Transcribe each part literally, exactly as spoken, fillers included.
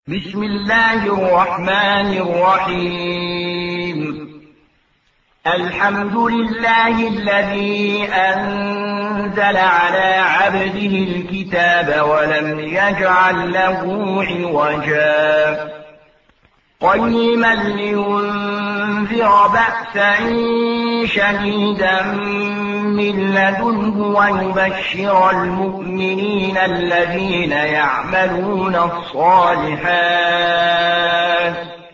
بسم الله الرحمن الرحيم. الحمد لله الذي أنزل على عبده الكتاب ولم يجعل له عوجا قيما لينذر بأسا شديدا من لدنه ويبشر المؤمنين الذين يعملون الصالحات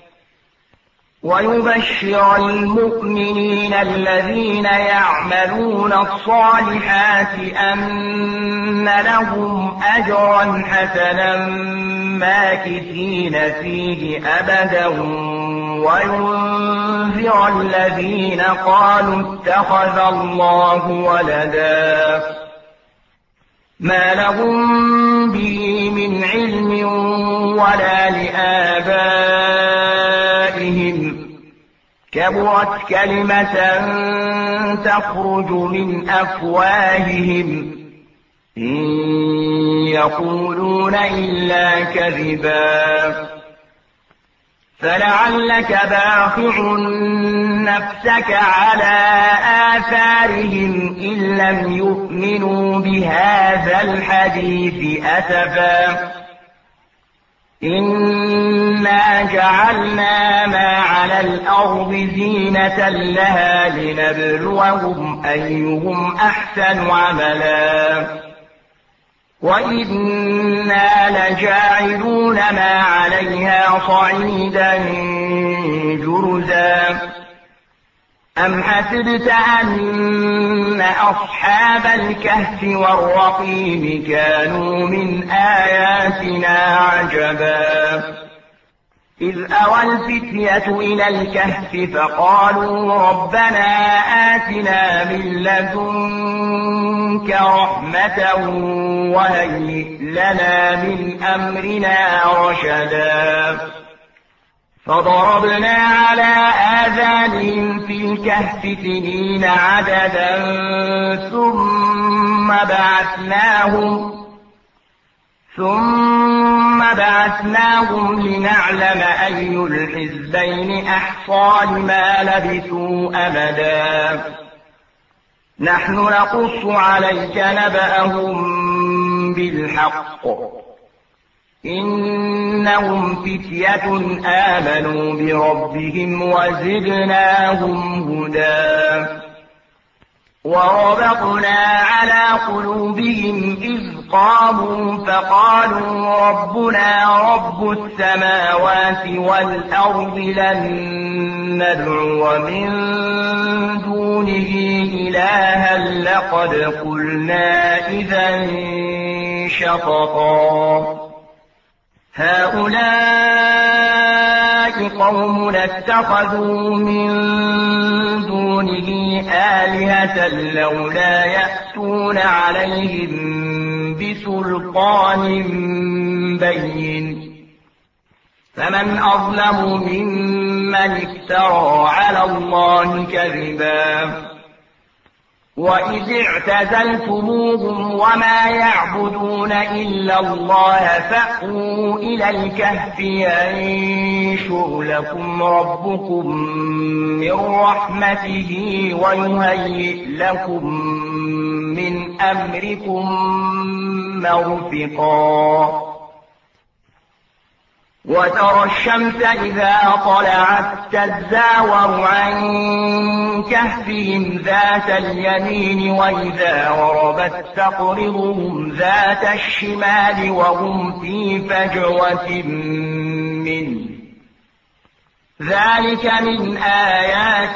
ويبشر المؤمنين الذين يعملون الصالحات أن لهم أجرا حسنا ماكثين فيه أبدا وينذر الذين قالوا اتخذ الله ولدا ما لهم به من علم ولا لآبائهم كبرت كلمة تخرج من أفواههم إن يقولون إلا كذبا فلعلك باخع نفسك على آثارهم إن لم يؤمنوا بهذا الحديث أسفا إنا جعلنا ما على الأرض زينة لها لنبلوهم أيهم أحسن عملا وإنا لجاعلون ما عليها صعيدا جرزا أم حسبت أن أصحاب الكهف والرقيم كانوا من آياتنا عجبا إذ أوى الفتية إلى الكهف فقالوا ربنا آتنا من لدنك رحمة وهيئ لنا من أمرنا رشدا فضربنا على آذانهم في الكهف سنين عددا ثم بعثناهم ثم بعثناهم لنعلم أي الحزبين أحصى لما لبثوا أمدا نحن نقص عليك نبأهم بالحق إنهم فتية آمنوا بربهم وزدناهم هدى وربطنا على قلوبهم إذ قاموا فقالوا ربنا رب السماوات والأرض لن ندعو من دونه إلها لقد قلنا إذا شططا هؤلاء قوم اتخذوا من دونه آلهة لولا يأتون عليهم بسلطان بين فمن أظلم ممن افترى على الله كذبا وإذ اعتزلتموهم وما يعبدون إلا الله فأووا إلى الكهف ينشر لكم ربكم من رحمته ويهيئ لكم من أمركم مرفقا وترى الشمس إذا طلعت تزاور عن كهفهم ذات اليمين وإذا غربت تقرضهم ذات الشمال وهم في فجوة منه ذلك من آيات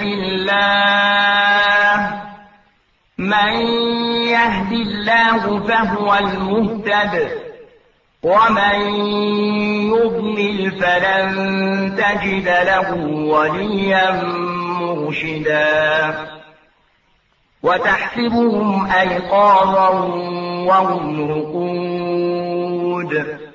الله من يهد الله فهو المهتد ومن يضلل فلن تجد له وليا مرشدا وتحسبهم أيقاظا وهم رقود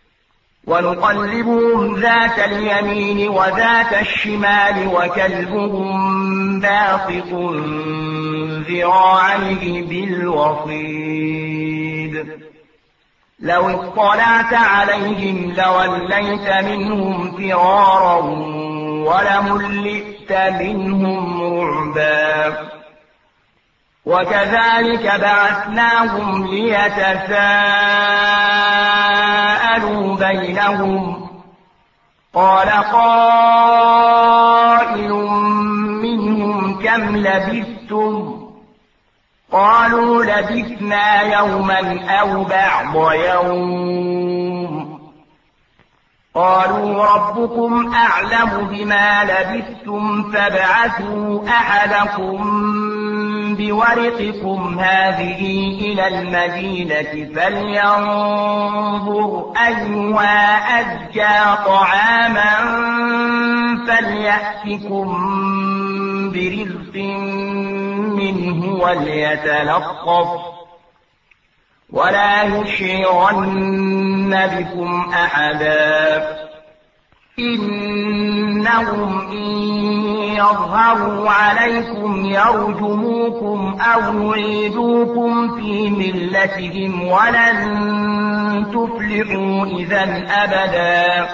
ونقلبهم ذات اليمين وذات الشمال وكلبهم باسط ذراعيه بالوصيد لو اطلعت عليهم لوليت منهم فرارا ولملئت منهم رعبا وكذلك بعثناهم ليتساءلوا بينهم قال قائل منهم كم لبثتم قالوا لبثنا يوما أو بعض يوم قالوا ربكم أعلم بما لبثتم فابعثوا أحدكم بورقكم هذه إلى المدينة فلينظر أيها أزكى طعاما فليأتكم برزق منه وليتلطف ولا يشعرن بكم أحدا إنهم إن يظهروا عليكم يرجموكم أو يعيدوكم في ملتهم ولن تفلحوا إذا أبدا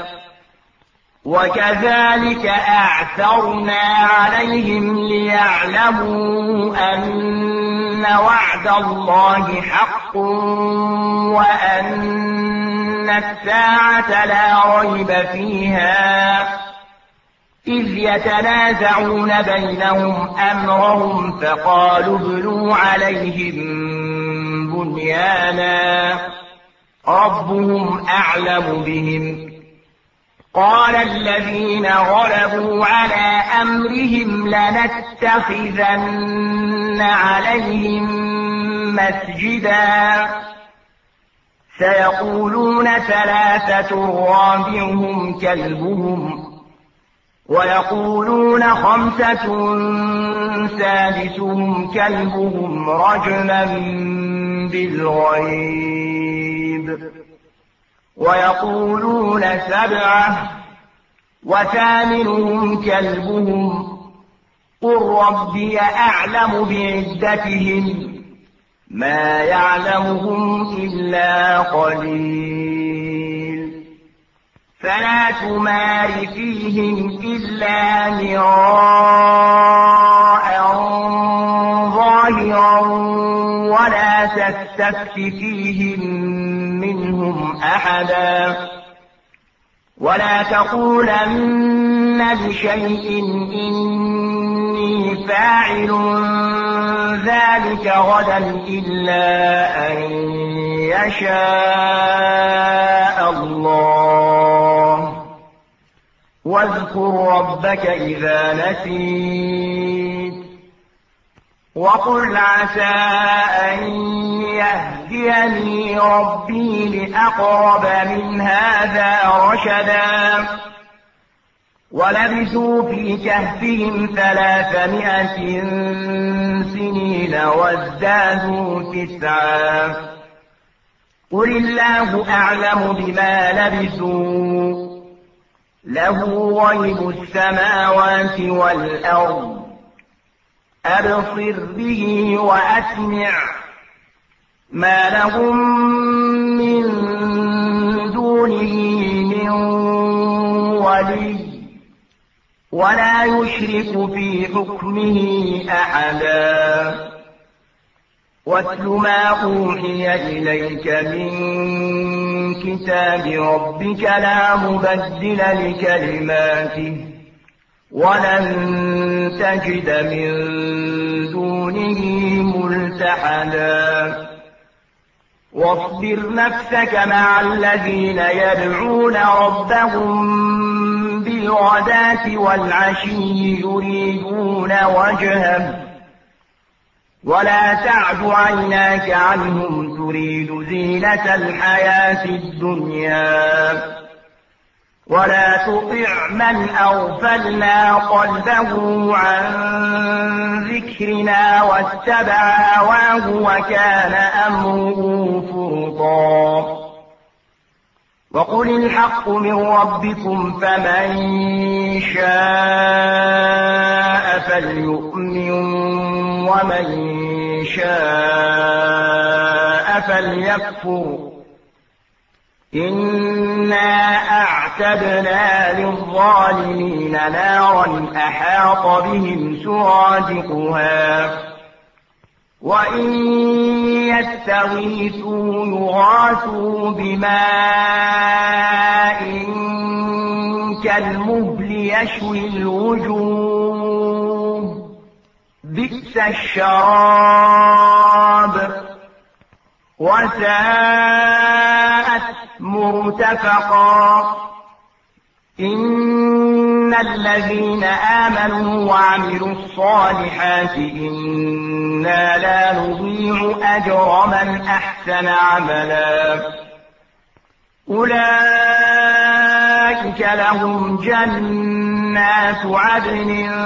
وكذلك أعثرنا عليهم ليعلموا أن وعد الله حق وأن الساعة لا ريب فيها إذ يتنازعون بينهم أمرهم فقالوا ابنوا عليهم بنيانا ربهم أعلم بهم قال الذين غلبوا على أمرهم لنتخذن عليهم مسجدا سيقولون ثلاثة رابعهم كلبهم ويقولون خمسة سادسهم كلبهم رجما بالغيب ويقولون سبعة وثامنهم كلبهم قل ربي أعلم بعدتهم ما يعلمهم إلا قليل فلا تمار فيهم إلا مراء ظاهرا ولا تستفت فيهم منهم أحدا ولا تقولن لشيء إني فاعل ذلك غدا إلا أن يشاء الله واذكر ربك إذا نسيت وقل عسى أن يهديني ربي لأقرب من هذا رشدا ولبثوا في كهفهم ثلاثمائة سنين وازدادوا تسعا قل الله أعلم بما لبثوا له غيب السماوات والأرض أبصر به وأسمع ما لهم من دونه من ولي ولا يشرك في حكمه أحدا واتل ما أوحي إليك من كتاب ربك لا مبدل لكلماته ولن تجد من دونه ملتحدا واصبر نفسك مع الذين يدعون ربهم بالغداة والعشي يريدون وجهه ولا تعد عيناك عنهم تريد زينة الحياة الدنيا ولا تطع من أغفلنا قلبه عن ذكرنا واتبع هواه وكان أمره فرطا وقل الحق من ربكم فمن شاء فليؤمن ومن شاء فليكفر إنا أعتدنا للظالمين نارا أحاط بهم سرادقها وإن يستغيثوا يغاثوا بماء كالمهل يشوي الوجوه بئس الشراب وساءت مرتفقا إن الذين آمنوا وعملوا الصالحات إنا لا نضيع أجر من أحسن عملا أولئك لهم جنات عدن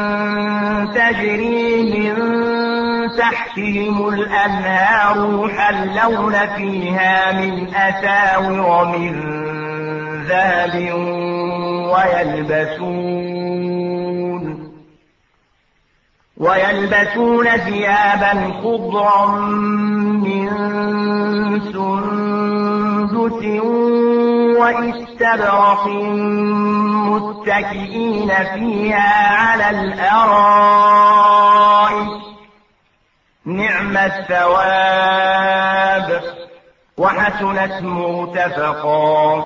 تجري من تحتهم الأنهار يحلون فيها من أساور من ذهب ويلبسون ويلبسون ثيابا خضرا من سندس واستبرق متكئين فيها على الأرائك نعم الثواب وحسنت مرتفقا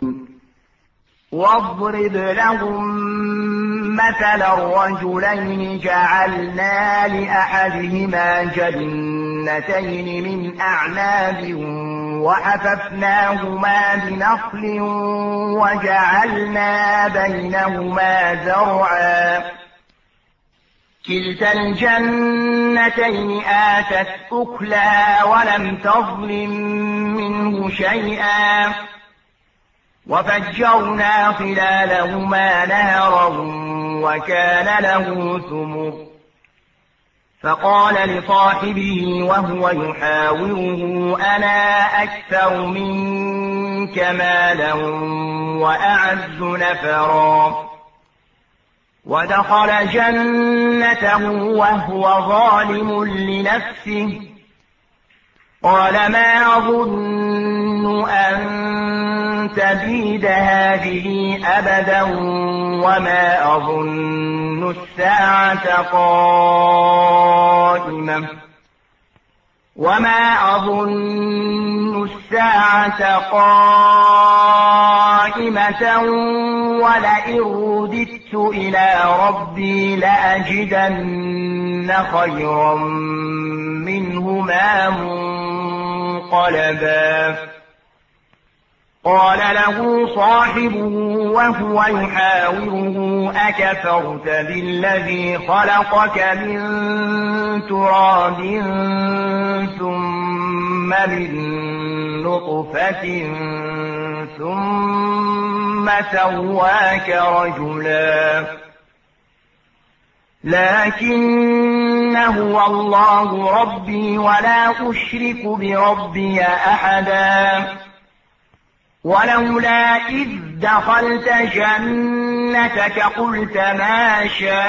واضرب لهم مثل الرجلين جعلنا لأحدهما جنتين من أعناب وحففناهما بنخل وجعلنا بينهما زرعا كلتا الجنتين آتت أكلها ولم تظلم منه شيئا وفجرنا خلالهما نهرا وكان له ثمر فقال لصاحبه وهو يحاوره أنا أكثر منك مالا وأعز نفرا ودخل جنته وهو ظالم لنفسه قال ما أظن أن تبيد هذه أبدا وما أظن الساعة قائمة وما أظن الساعة قائمة ولئن رددت إلى ربي لأجدن خيرا منهما منقلبا قال له صاحبه وهو يحاوره أكفرت بالذي خلقك من تراب ثم من نطفة ثم سواك رجلا لكن هو الله ربي ولا أشرك بربي أحدا ولولا إذ دخلت جنتك قلت ما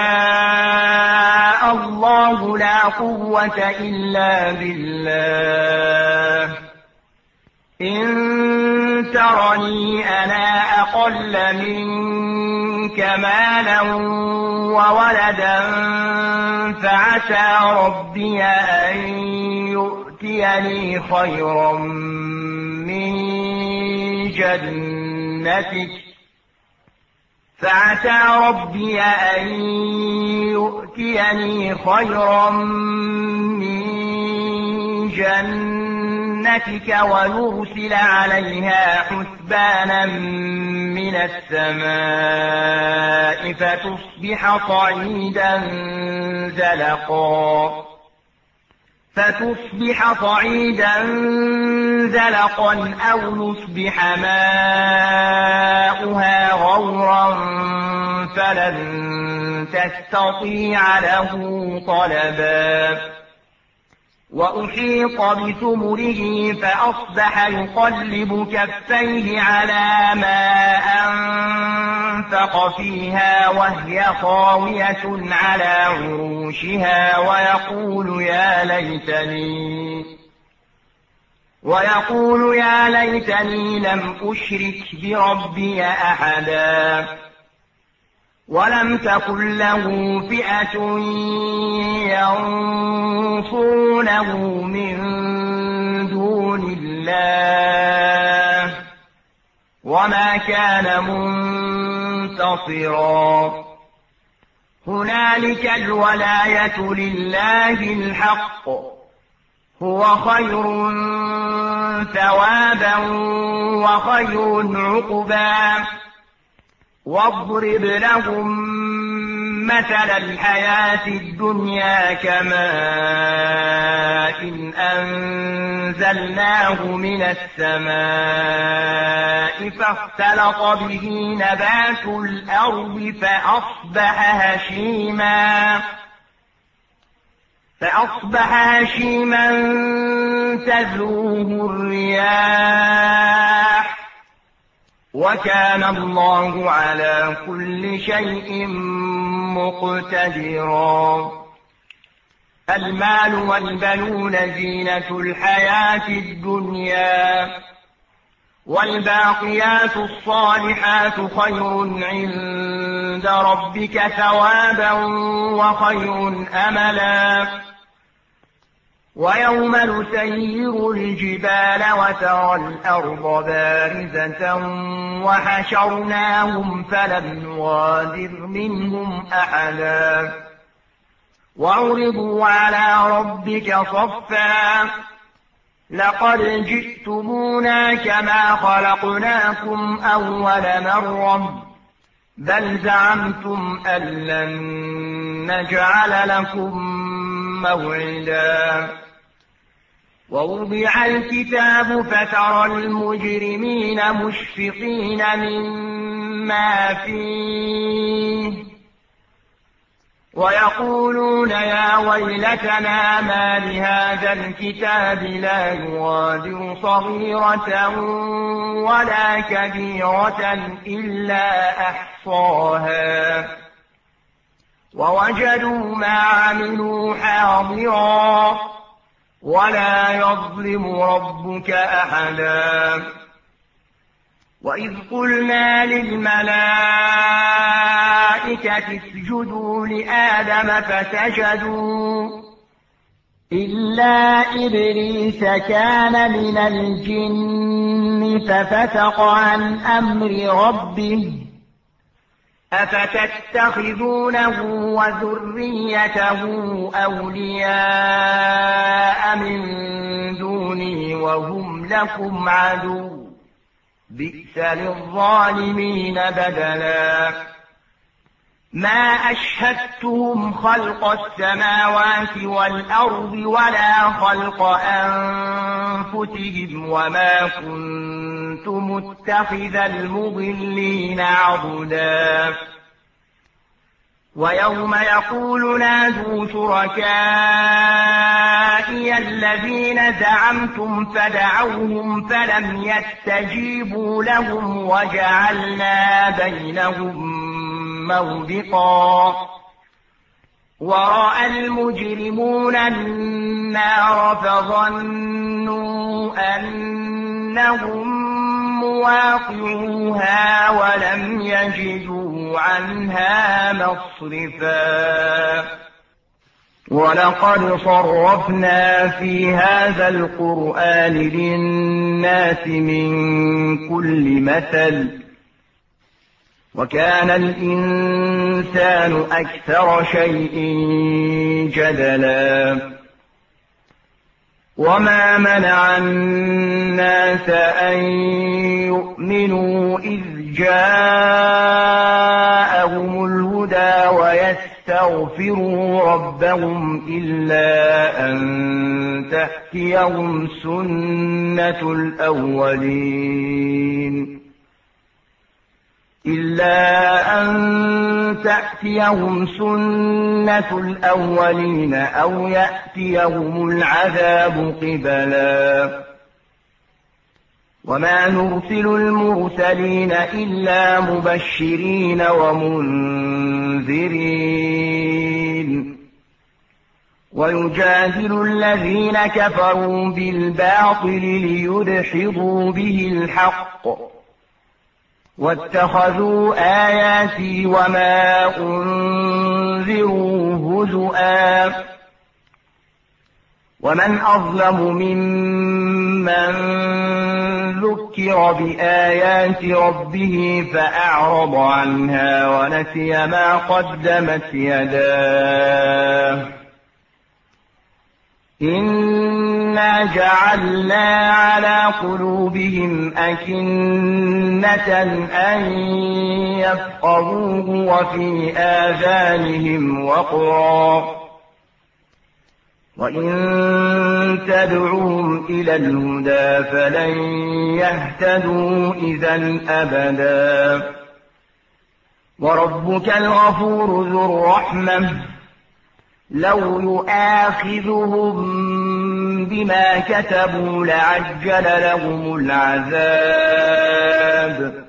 شاء الله لا قوة إلا بالله إن ترني أنا أقل منك مالا وولدا فعسى ربي أن يؤتيني خيرا من جنتك فعسى ربي أن يؤتيني خيرا من جنتك ويرسل عليها حسبانا من السماء فتصبح صعيدا زلقا فتصبح صعيدا زلقا أو يصبح ماؤها غورا فلن تستطيع له طلبا وأحيط بثمره فأصبح يقلب كفيه على ما أنفق فيها وهي خاوية على عروشها ويقول يا ليتني ويقول يا ليتني لم أشرك بربي أحدا ولم تكن له فئة ينصرونه من دون الله وما كان منتصرا هنالك الولاية لله الحق هو خير ثوابا وخير عقبا واضرب لهم مثل الحياة الدنيا كماء إن أنزلناه من السماء فاختلط به نبات الأرض فأصبح هشيما فأصبح هشيما تذروه الرياح وكان الله على كل شيء مقتدرا المال والبنون زينة الحياة الدنيا والباقيات الصالحات خير عند ربك ثوابا وخير أملا ويوم نسير الجبال وترى الأرض بارزة وحشرناهم فلم نغادر منهم أحدا وعرضوا على ربك صفا لقد جئتمونا كما خلقناكم أول مرة بل زعمتم أن لن نجعل لكم موعدا ووضع الكتاب فترى المجرمين مشفقين مما فيه ويقولون يا ويلتنا ما لهذا الكتاب لا يغادر صغيرة ولا كبيرة إلا أحصاها ووجدوا ما عملوا حاضرا ولا يظلم ربك أحدا وإذ قلنا للملائكة اسجدوا لآدم فسجدوا إلا إبليس كان من الجن ففسق عن أمر ربه أفتتخذونه وذريته أولياء من دوني وهم لكم عدو بئس للظالمين بدلا ما أشهدتهم خلق السماوات والأرض ولا خلق أنفسهم وما كنت متخذ المضلين عضدا ويوم يقول نادوا شركائي الذين زعمتم فدعوهم فلم يستجيبوا لهم وجعلنا بينهم موبقا ورأى المجرمون النار فظنوا أنهم مواقعوها ولم يجدوا عنها مصرفا ولقد صرفنا في هذا القرآن للناس من كل مثل وكان الإنسان أكثر شيء جدلا وما منع الناس أن يؤمنوا إذ جاءهم الهدى ويستغفروا ربهم إلا أن تأتيهم سنة الأولين إلا أن تأتيهم سنة الأولين أو يأتيهم العذاب قبلا وما نرسل المرسلين إلا مبشرين ومنذرين ويجادل الذين كفروا بالباطل ليدحضوا به الحق واتخذوا آياتي وما أنذروا هزؤا ومن أظلم ممن ذكر بآيات ربه فأعرض عنها ونسي ما قدمت يداه إنا جعلنا على قلوبهم أكنة أن يفقهوه وفي آذانهم وقرا وإن تدعوهم إلى الهدى فلن يهتدوا إذا أبدا وربك الغفور ذو الرحمة لو يؤاخذهم بما كتبوا لعجل لهم العذاب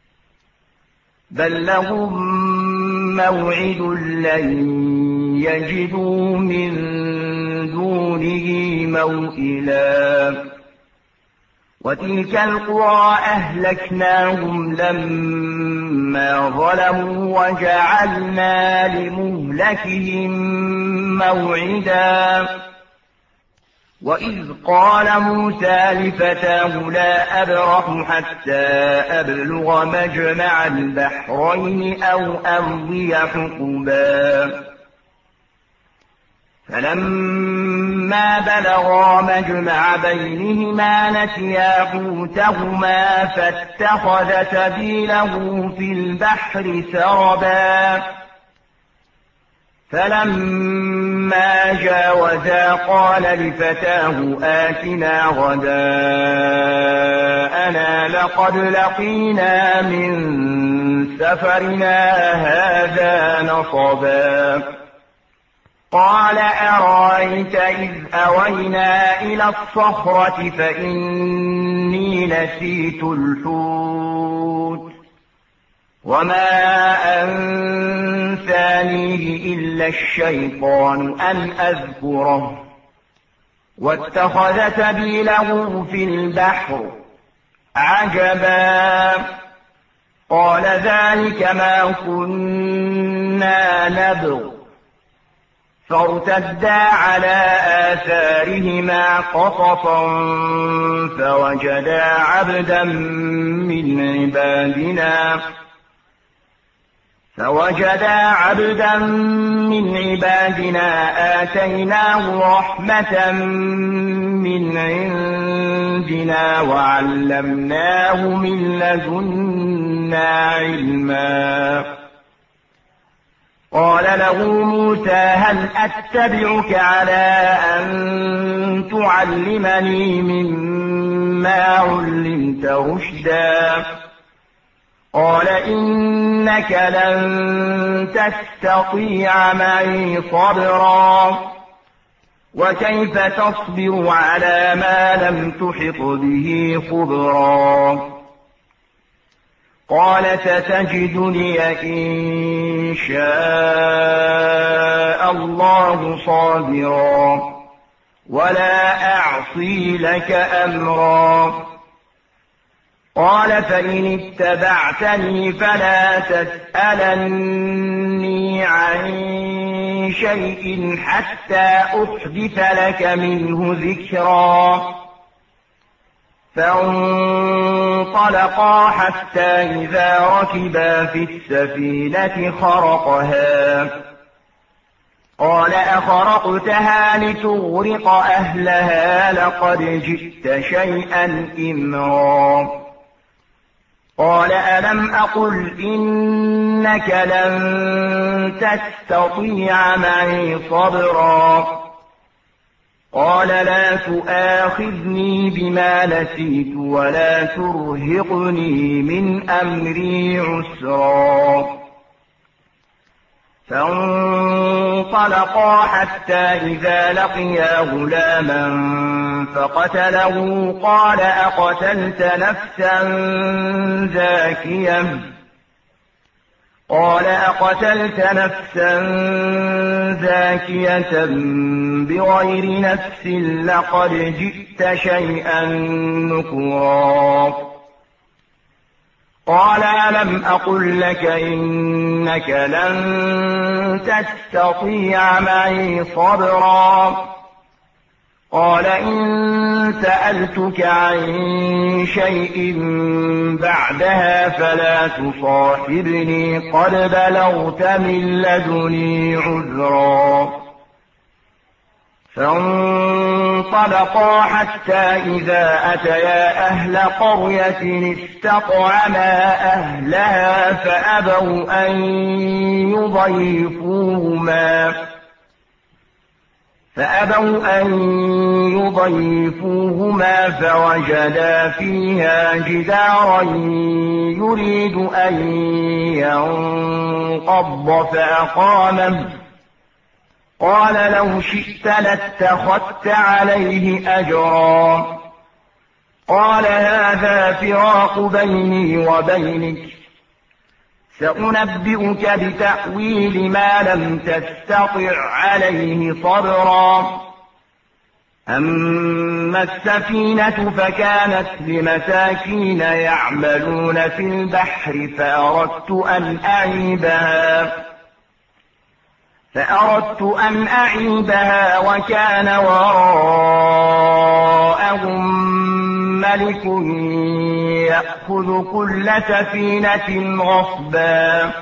بل لهم موعد لن يجدوا من دونه موئلا وتلك القرى أهلكناهم لما ظلموا وجعلنا لمهلكهم موعدا وإذ قال موسى لفتاه لا أبرح حتى أبلغ مجمع البحرين أو أمضي حقبا فلما بلغا مجمع بينهما نسيا حوتهما فاتخذ سبيله في البحر سربا فلما جاوزا قال لفتاه آتنا غداءنا لقد لقينا من سفرنا هذا نصبا قال أرأيت إذ أوينا إلى الصخرة فإني نسيت الحوت وما أنسانيه إلا الشيطان أن أذكره واتخذ سبيله في البحر عجبا قال ذلك ما كنا نبغ فارتدا على آثارهما قصصا فوجدا عبدا من عبادنا فوجدا عبدا من عبادنا آتيناه رحمة من عندنا وعلمناه من لدنا علما قال له موسى هل أتبعك على أن تعلمني مما علمت رشدا قال إنك لن تستطيع معي صبرا وكيف تصبر على ما لم تحط به خبرا قال ستجدني إن شاء الله صابرا ولا أعصي لك أمرا قال فإن اتبعتني فلا تسألني عن شيء حتى أحدث لك منه ذكرا فانطلقا حتى إذا ركبا في السفينة خرقها قال أخرقتها لتغرق أهلها لقد جئت شيئا إمرا قال ألم أقل إنك لن تستطيع معي صبرا قال لا تؤاخذني بما نسيت ولا ترهقني من أمري عسرا فانطلقا حتى إذا لقيا غلاما فقتله قال أقتلت نفسا زاكية قال أقتلت نفسا زاكية بغير نفس لقد جئت شيئا نكرا قال ألم أقل لك إنك لن تستطيع معي صبرا قال إن سألتك عن شيء بعدها فلا تصاحبني قد بلغت من لدني عذرا فانطلقا حتى إذا أتيا أهل قرية استطعما أهلها فأبوا أن يضيفوهما فأبوا أن يضيفوهما فوجدا فيها جدارا يريد أن ينقض فأقامه قال لو شئت لاتخذت عليه أجرا قال هذا فراق بيني وبينك سأنبئك بتأويل ما لم تستطع عليه صبرا أما السفينة فكانت لمساكين يعملون في البحر فأردت أن أعيبها فأردت أن أعيبها وكان وراءهم ملك يأخذ كل سفينة غصبا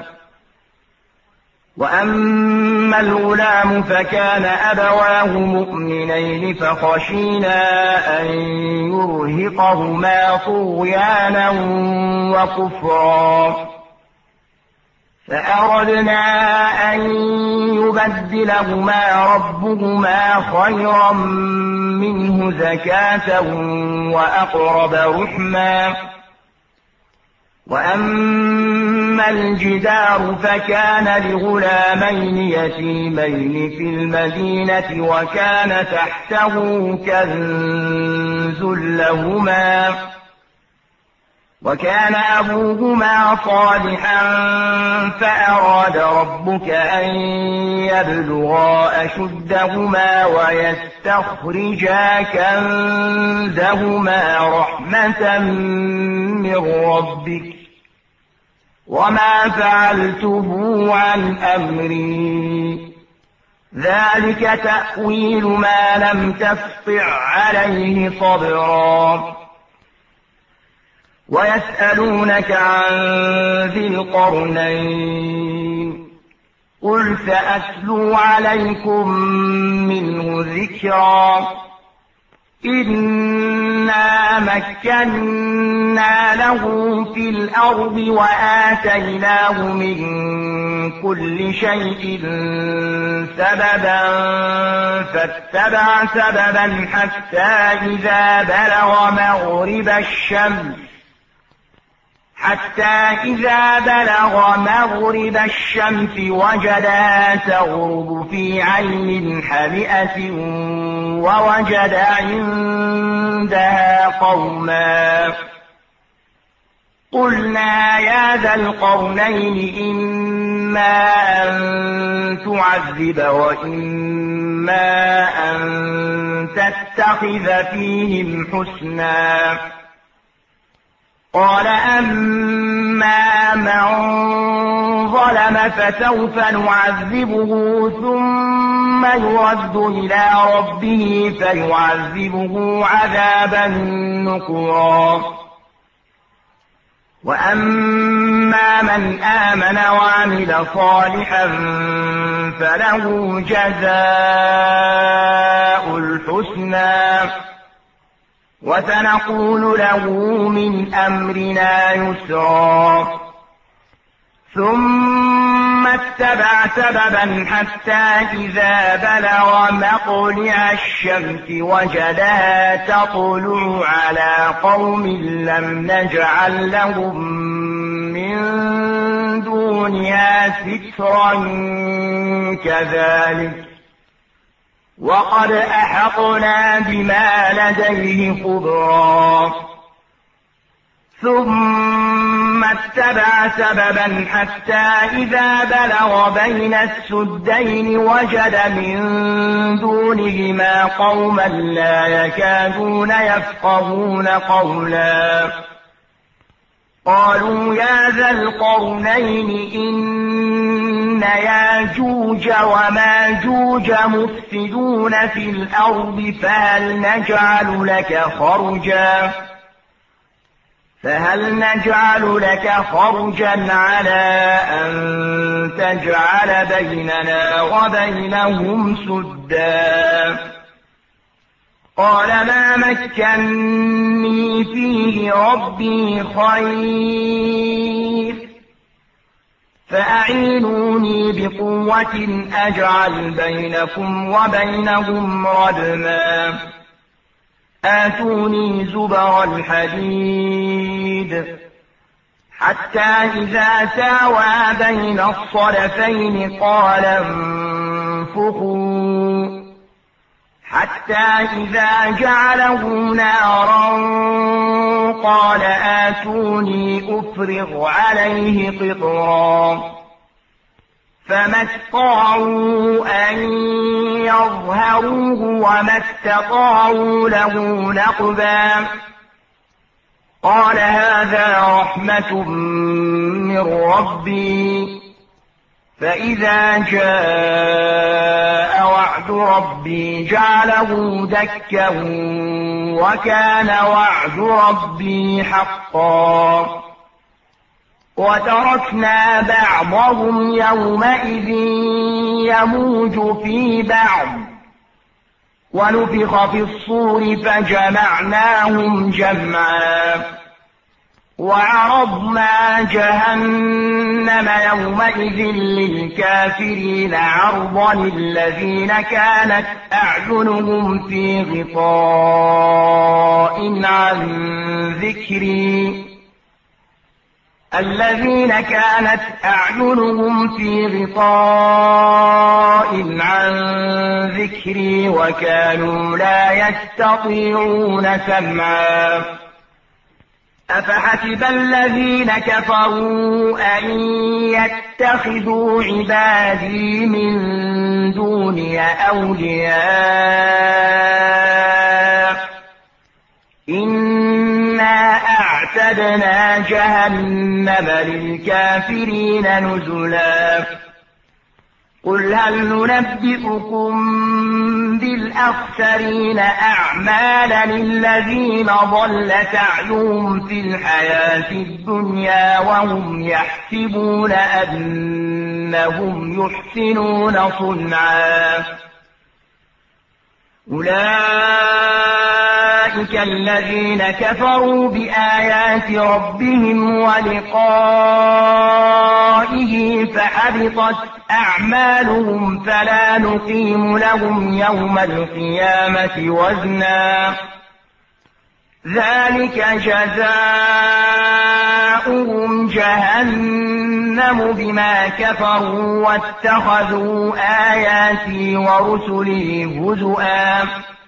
وأما الغلام فكان أبواه مؤمنين فخشينا أن يرهقهما طغيانا وكفرا فأردنا أن يبدلهما ربهما خيرا منه زكاة وأقرب رحما وأما الجدار فكان لغلامين يتيمين في المدينة وكان تحته كنز لهما وكان أبوهما صالحا فأراد ربك أن يبلغا أشدهما ويستخرجا كنزهما رحمة من ربك وما فعلته عن أمري ذلك تأويل ما لم تستطع عليه صبرا ويسألونك عن ذي القرنين قل سأتلو عليكم منه ذكرا إنا مكنا له في الأرض وآتيناه من كل شيء سببا فاتبع سببا حتى إذا بلغ مغرب الشمس حتى إذا بلغ مغرب الشمس وجدها تغرب في عين حمئة ووجد عندها قوما قلنا يا ذا القرنين إما أن تعذب وإما أن تتخذ فيهم حسنا قال أما من ظلم فسوف نعذبه ثم يرد إلى ربه فيعذبه عذابا نكرا وأما من آمن وعمل صالحا فله جزاء الحسنى وسنقول له من أمرنا يسرا ثم اتبع سببا حتى إذا بلغ مطلع الشمس وجدها تطلع على قوم لم نجعل لهم من دونها سترا كذلك وقد أحطنا بما لديه خبرا ثم ثم اتبع سببا حتى إذا بلغ بين السدين وجد من دونهما قوما لا يكادون يفقهون قولا قالوا يا ذا القرنين إن ياجوج وماجوج مفسدون في الأرض فهل نجعل لك خرجا فهل نجعل لك خرجا على أن تجعل بيننا وبينهم سدا قال ما مكني فيه ربي خير فأعينوني بقوة أجعل بينكم وبينهم ردما آتوني زبر الحديد حتى إذا ساوى بين الصدفين قال انفخوا حتى إذا جعله نارا قال آتوني أفرغ عليه قطرا فما استطاعوا أن يظهروه وما استطاعوا له نقبا قال هذا رحمة من ربي فإذا جاء وعد ربي جعله دكا وكان وعد ربي حقا وتركنا بعضهم يومئذ يموج في بعض ونفخ في الصور فجمعناهم جمعا وعرضنا جهنم يومئذ للكافرين عرضا الذين كانت أعينهم في غطاء عن ذكري الذين كانت أعينهم في غطاء عن ذكري وكانوا لا يستطيعون سمعا أفحسب الذين كفروا أن يتخذوا عبادي من دوني أولياء إنا أعتدنا جهنم للكافرين نزلا قل هل ننبئكم بالأخسرين أعمالا الذين ضل سعيهم في الحياة الدنيا وهم يحسبون أنهم يحسنون صنعا أولئك الذين كفروا بآيات ربهم ولقائه فحبطت أعمالهم فلا نقيم لهم يوم القيامة وزنا ذلك جزاؤهم جهنم بما كفروا واتخذوا آياتي ورسلي هزؤا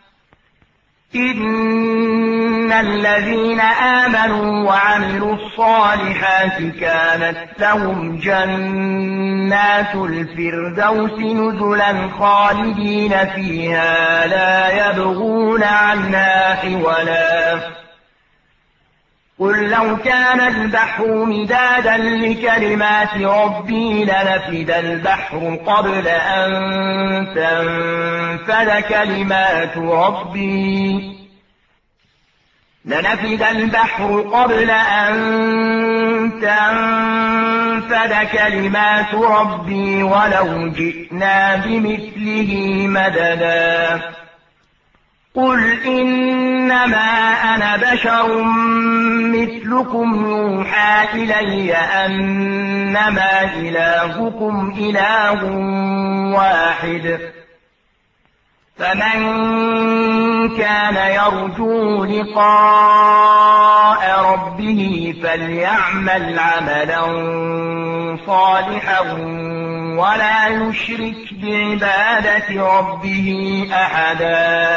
إن الذين آمنوا وعملوا الصالحات كانت لهم جنات الفردوس نزلا خالدين فيها لا يبغون عنها حولا قل لو كان البحر مدادا لكلمات ربي لنفد البحر قبل أن تنفد كلمات ربي لنفد البحر قبل أن تنفد كلمات ربي ولو جئنا بمثله مددا قل إنما أنا بشر مثلكم يوحى إلي أنما إلهكم إله واحد فمن كان يرجو لقاء ربه فليعمل عملا صالحا ولا يشرك بعبادة ربه أحدا